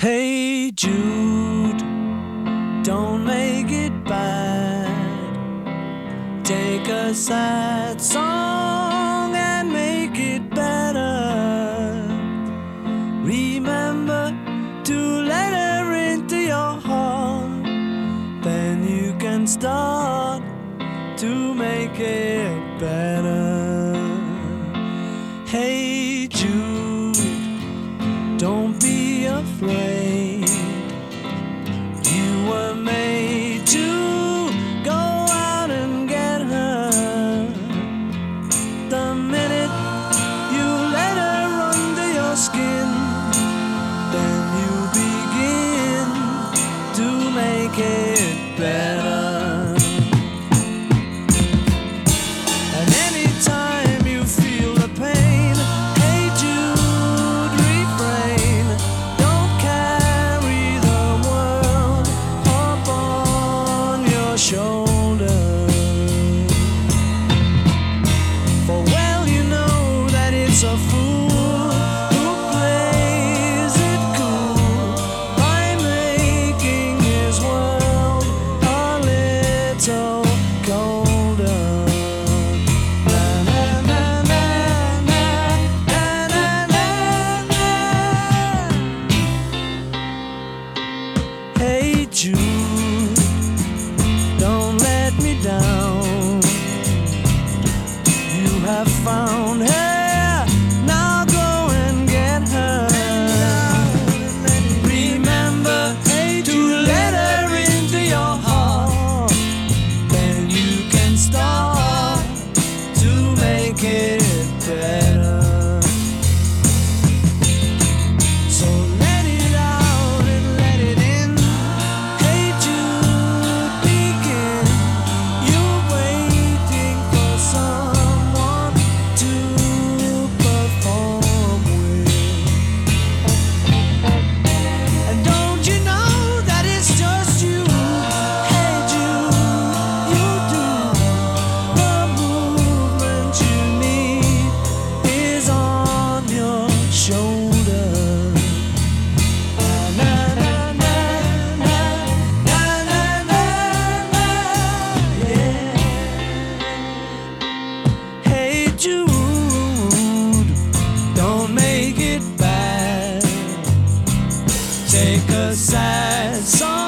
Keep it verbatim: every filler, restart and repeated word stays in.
Hey Jude, don't make it bad. Take a sad song and make it better. Remember to let her into your heart. Then you can start to make it better. Hey Jude, don't be afraid. You were made to go out and get her. The minute you let her under your skin, then you begin to make it better. And anytime you feel the pain, hey Jude, refrain. Don't carry the world up on your shoulder. For well you know that it's a fool who plays it cool by making his world a little colder. Na, na, na, na, na, na, na, na. Hey Jude, don't let me down. You have found her, now go and get her. Remember to let her into your heart. Then you can start to make it better. So let it out and let it in. Hey Jude, begin. You're waiting for someone to perform with. And don't you know that it's just you? Hey Jude, you do. The movement you need is on your shoulder. Na, na, na, na, na, na, na, na, yeah. Hey Jude, don't make it bad. Take a sad song